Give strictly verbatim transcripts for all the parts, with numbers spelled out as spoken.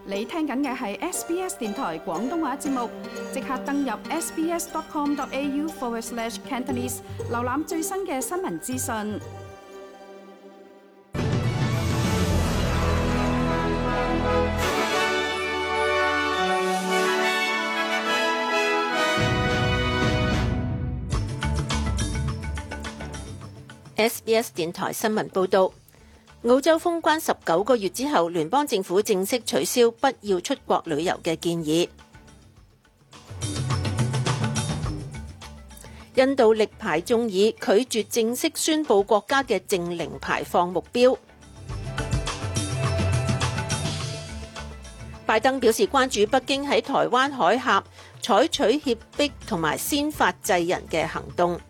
你聽緊嘅係 S B S 電台廣東話節目，即刻登入 sbs.com.au forward slash Cantonese， 瀏覽最新嘅新聞資訊。 S B S 電台新聞報導。澳洲封關十九個月之後，聯邦政府正式取消不要出國旅遊嘅建議。印度力排眾議拒絕正式宣布國家嘅淨零排放目標。拜登表示關注北京喺台灣海峽採取脅迫同埋先發制人嘅行動。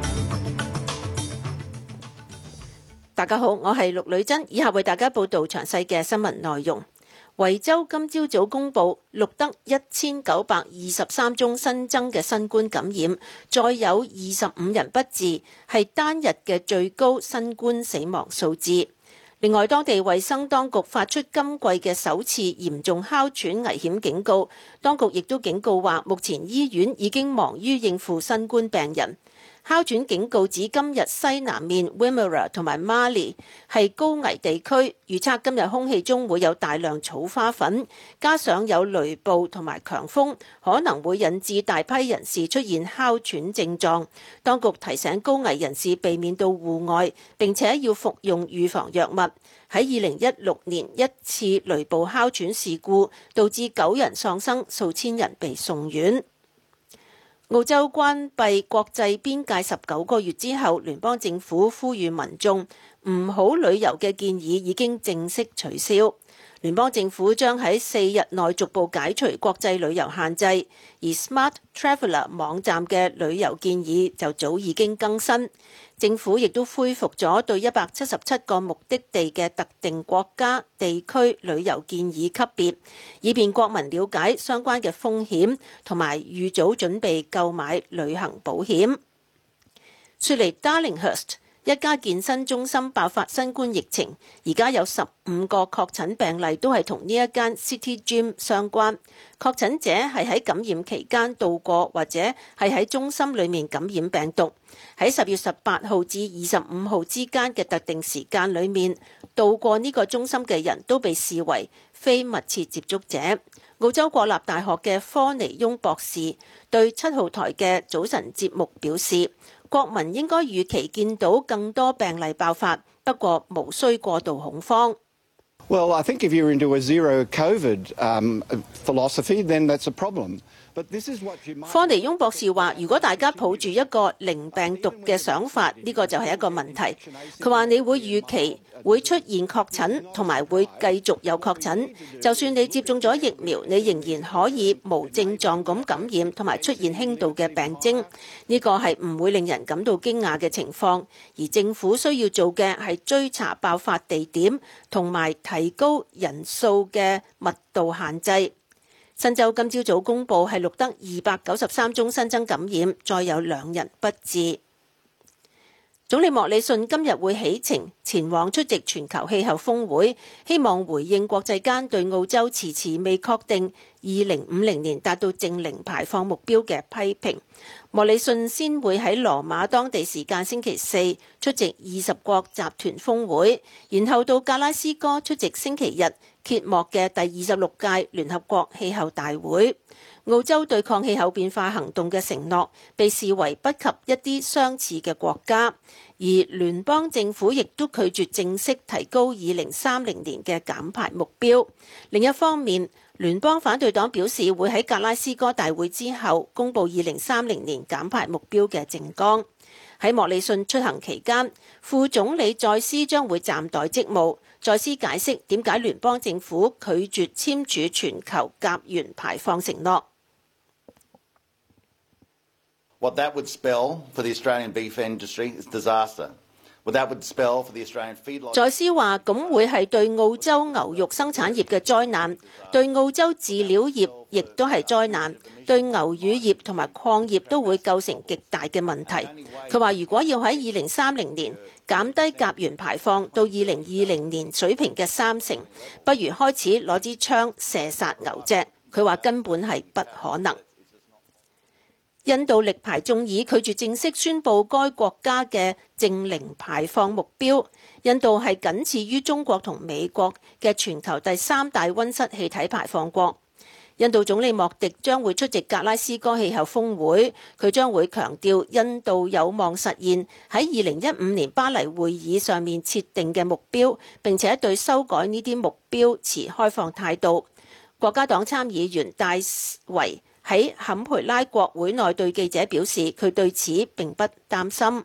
大家好，我係陸女珍，以下為大家報道詳細嘅新聞內容。維州今朝早公布錄得一千九百二十三宗新增嘅新冠感染，再有二十五人不治，係單日嘅最高新冠死亡數字。另外，當地衛生當局發出今季嘅首次嚴重哮喘危險警告，當局亦都警告話，目前醫院已經忙於應付新冠病人。哮喘警告指今日西南面 Wimmera 同埋 Marley 係高危地區，預測今日空氣中會有大量草花粉，加上有雷暴同埋強風，可能會引致大批人士出現哮喘症狀。當局提醒高危人士避免到戶外，並且要服用預防藥物。喺二零一六年一次雷暴哮喘事故，導致九人喪生，數千人被送院。澳洲關閉國際邊界十九個月之後，聯邦政府呼籲民眾唔好旅遊嘅建議已經正式取消。聯邦政府將喺四日內逐步解除國際旅遊限制，而 Smart Traveller 網站嘅旅遊建議就早已經更新。政府亦都恢復咗對一百七十七個目的地嘅特定國家地區旅遊建議級別，以便國民了解相關嘅風險同埋預早準備購買旅行保險。雪梨 Darlinghurst一家健身中心爆發新冠疫情，而家有十五個確診病例都係同呢一間 City Gym 相關。確診者係喺感染期間到過或者係喺中心裡面感染病毒。喺十月十八號至二十五號之間嘅特定時間裡面到過呢個中心嘅人都被視為非密切接觸者。澳洲國立大學嘅科尼翁博士對七號台嘅早晨節目表示，國民應該預期見到更多病例爆發，不過無需過度恐慌。 Well, I think if you're into a zero COVID um, philosophy, then that's a problem. 科尼翁博士話，如果大家抱住一個零病毒嘅想法，呢個就係一個問題。佢話你會預期會出現確診，同埋會繼續有確診。就算你接種咗疫苗，你仍然可以無症狀咁感染，同埋出現輕度嘅病徵。呢個係唔會令人感到驚訝嘅情況。而政府需要做嘅係追查爆發地點，同埋提高人數嘅密度限制。新州今朝早公布係錄得二百九十三宗新增感染，再有兩人不治。總理莫里遜今日會起程前往出席全球氣候峰會，希望回應國際間對澳洲遲遲未確定二零五零年達到淨零排放目標嘅批評。莫里遜先會喺羅馬當地時間星期四出席二十國集團峰會，然後到格拉斯哥出席星期日揭幕嘅第二十六屆聯合國氣候大會。澳洲對抗氣候變化行動嘅承諾被視為不及一啲相似嘅國家，而聯邦政府亦都拒絕正式提高二零三零年嘅減排目標。另一方面，聯邦反對黨表示會喺格拉斯哥大會之後公布二零三零年減排目標嘅政綱。喺莫里遜出行期間，副總理再斯將會暫代職務。再斯解釋點解聯邦政府拒絕簽署全球甲烷排放承諾。 What that would spell for the Australian beef industry is disaster. 在斯話咁會係對澳洲牛肉生產業嘅災難，對澳洲飼料業亦都係災難，對牛乳業同埋礦業都會構成極大嘅問題。佢話如果要喺二零三零年減低甲烷排放到二零二零年水平嘅三成，不如開始攞支槍射殺牛隻。佢話根本係不可能。印度力排眾議拒絕正式宣布該國家嘅淨零排放目標。印度係僅次於中國同美國嘅全球第三大溫室氣體排放國。印度總理莫迪將會出席格拉斯哥氣候峰會，佢將會強調印度有望實現喺二零一五年巴黎會議上面設定嘅目標，並且對修改呢啲目標持開放態度。國家黨參議員戴維喺坎培拉國會內對記者表示，佢對此並不擔心。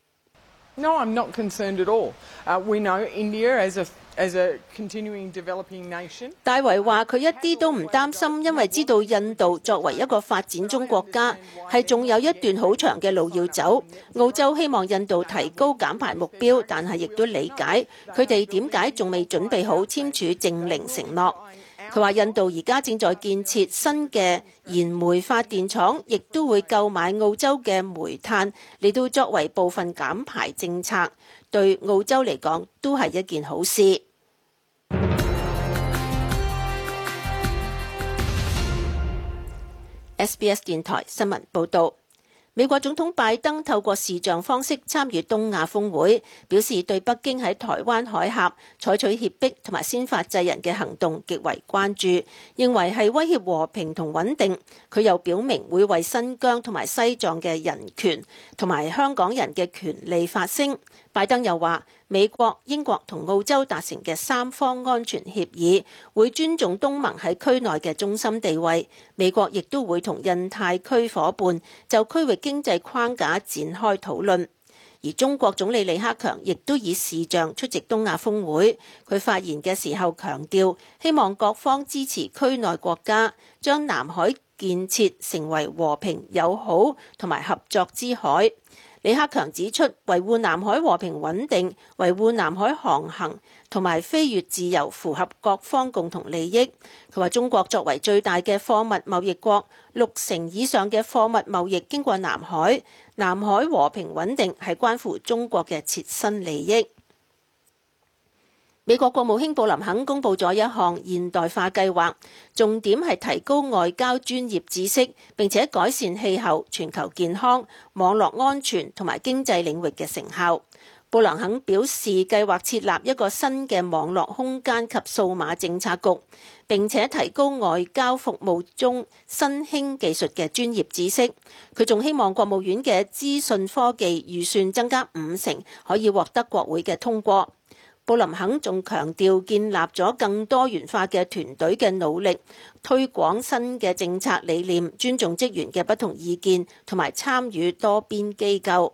No, I'm not concerned at all. Uh, we know India as a as a continuing developing nation. 戴維話：佢一啲都唔擔心，因為知道印度作為一個發展中國家，係仲有一段好長嘅路要走。澳洲希望印度提高減排目標，但係亦都理解佢哋點解仲未準備好簽署淨零承諾。佢話印度而家正在建設新嘅燃煤發電廠，亦都會購買澳洲嘅煤炭嚟到作為部分減排政策，對澳洲嚟講都係一件好事。S B S 電台新聞報導。美國總統拜登透過視像方式參與東亞峰會，表示對北京喺台灣海峽採取脅迫同埋先發制人嘅行動極為關注，認為係威脅和平同穩定。佢又表明會為新疆同埋西藏嘅人權同埋香港人嘅權利發聲。拜登又話，美國、英國同澳洲達成嘅三方安全協議會尊重東盟喺區內嘅中心地位。美國亦都會同印太區夥伴就區域經濟框架展開討論。而中國總理李克強亦都以視像出席東亞峰會。佢發言嘅時候強調，希望各方支持區內國家將南海建設成為和平、友好同埋合作之海。李克強指出，維護南海和平穩定、維護南海航行同埋飛越自由符合各方共同利益。佢話中國作為最大嘅貨物貿易國，六成以上嘅貨物貿易經過南海，南海和平穩定係關乎中國嘅切身利益。美國國務卿布林肯公布咗一項現代化計劃，重點係提高外交專業知識，並且改善氣候、全球健康、網絡安全同埋經濟領域嘅成效。布林肯表示，計劃設立一個新嘅網絡空間及數碼政策局，並且提高外交服務中新興技術嘅專業知識。佢仲希望國務院嘅資訊科技預算增加五成，可以獲得國會嘅通過。布林肯仲強調建立咗更多元化嘅團隊嘅努力，推廣新嘅政策理念，尊重職員嘅不同意見，同埋參與多邊機構。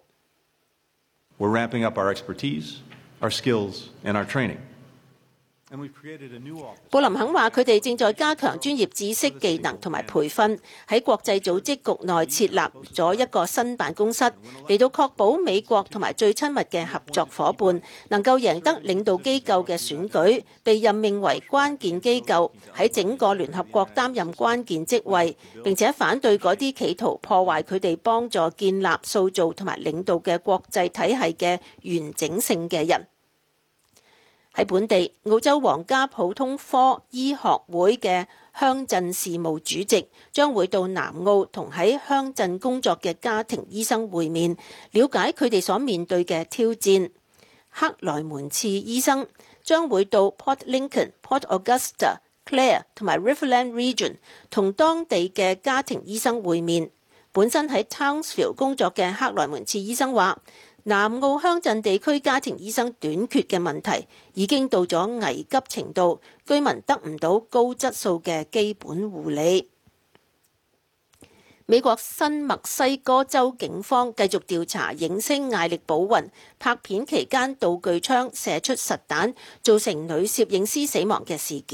We're ramping up our expertise, our skills, and our training. 布林肯話：佢哋正在加強專業知識、技能同埋培訓，喺國際組織局內設立咗一個新辦公室，嚟到確保美國同埋最親密嘅合作夥伴能夠贏得領導機構嘅選舉，被任命為關鍵機構，喺整個聯合國擔任關鍵職位，並且反對嗰啲企圖破壞佢哋幫助建立、塑造同埋領導嘅國際體系嘅完整性嘅人。喺本地，澳洲皇家普通科醫學會嘅鄉鎮事務主席將會到南澳同喺鄉鎮工作嘅家庭醫生會面，了解佢哋所面對嘅挑戰。克萊門茨醫生將會到 Port Lincoln、Port Augusta、Clare 同埋 Riverland Region 同當地嘅家庭醫生會面。本身喺 Townsville 工作嘅克萊門茨醫生話，南澳鄉鎮地區家庭醫生短缺嘅問題已經到咗危急程度，居民得唔到高質素嘅基本護理。美國新墨西哥州警方繼續調查影星艾力保雲拍片期間道具槍射出實彈，造成女攝影師死亡嘅事件。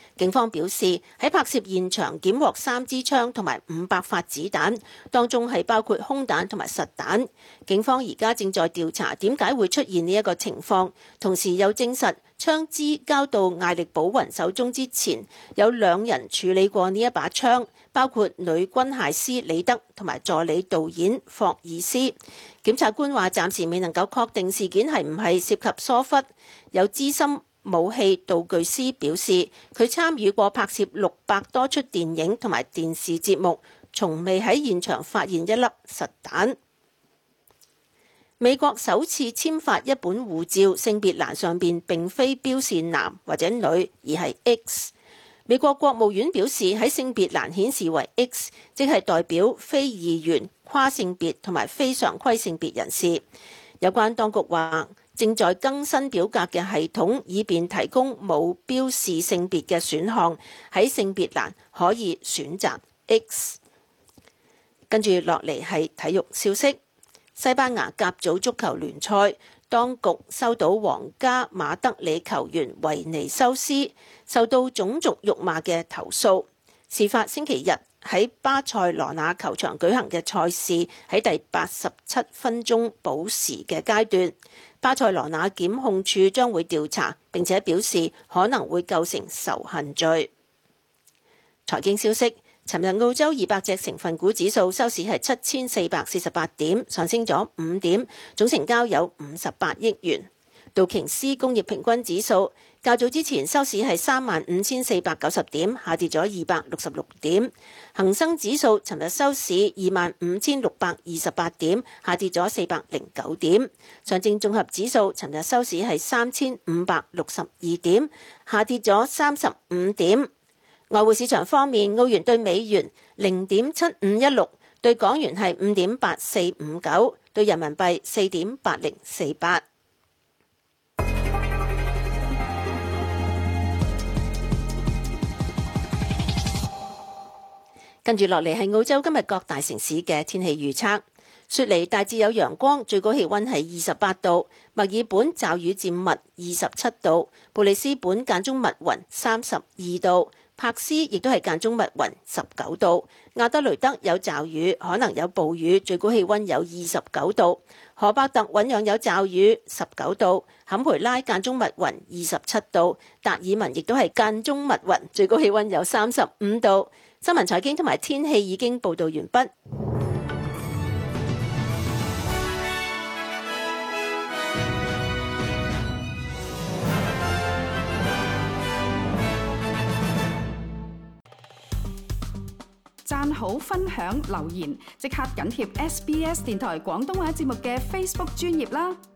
警方表示喺拍攝現場檢獲三支槍同埋五百發子彈，當中係包括空彈同埋實彈。警方而家正在調查點解會出現呢一個情況，同時又證實槍支交到艾力保雲手中之前，有兩人處理過呢一把槍，包括女軍械師李德同埋助理導演霍爾斯。檢察官話暫時未能夠確定事件係唔係涉及疏忽。有資深武器道具師表示，佢參與過拍攝六百多出電影同埋電視節目，從未喺現場發現一粒實彈。美國首次簽發一本護照，性別欄上邊並非標示男或者女，而係 X。美國國務院表示喺性別欄顯示為 X， 即係代表非二元、跨性別同埋非常規性別人士。有關當局話正在更新表格嘅系統，以便提供冇標示性別嘅選項，喺性別欄可以選擇 X。跟住落嚟係體育消息。西班牙甲組足球聯賽，當局收到皇家馬德里球員維尼修斯受到種族辱罵嘅投訴。事發星期日喺巴塞羅那球場舉行嘅賽事喺第八十七分鐘補時嘅階段，巴塞羅那檢控處將會調查，並且表示可能會構成仇恨罪。財經消息。尋日澳洲二百隻成分股指數收市係七千四百四十八點，上升咗五點，總成交有五十八億元。道瓊斯工業平均指數較早之前收市係三萬五千四百九十點，下跌咗二百六十六點。恒生指數尋日收市二萬五千六百二十八點，下跌咗四百零九點。上證綜合指數尋日收市係三千五百六十二點，下跌咗三十五點。外匯市場方面，澳元對美元零點七五一六，對港元係五點八四五九，對人民幣四點八零四八。跟住落嚟係澳洲今日各大城市嘅天氣預測。雪梨大致有陽光，最高氣溫係二十八度；墨爾本驟雨漸密，二十七度；布里斯本間中密雲，三十二度。柏斯亦都係間中密雲，十九度。亞德雷德有驟雨，可能有暴雨，最高氣溫有二十九度。荷伯特醞釀有驟雨，十九度。坎培拉間中密雲，二十七度。達爾文亦都係間中密雲，最高氣溫有三十五度。新聞財經同埋天氣已經報道完畢。 讚好、分享、留言，即刻緊貼 S B S 電台廣東話節目嘅 Facebook 專頁啦！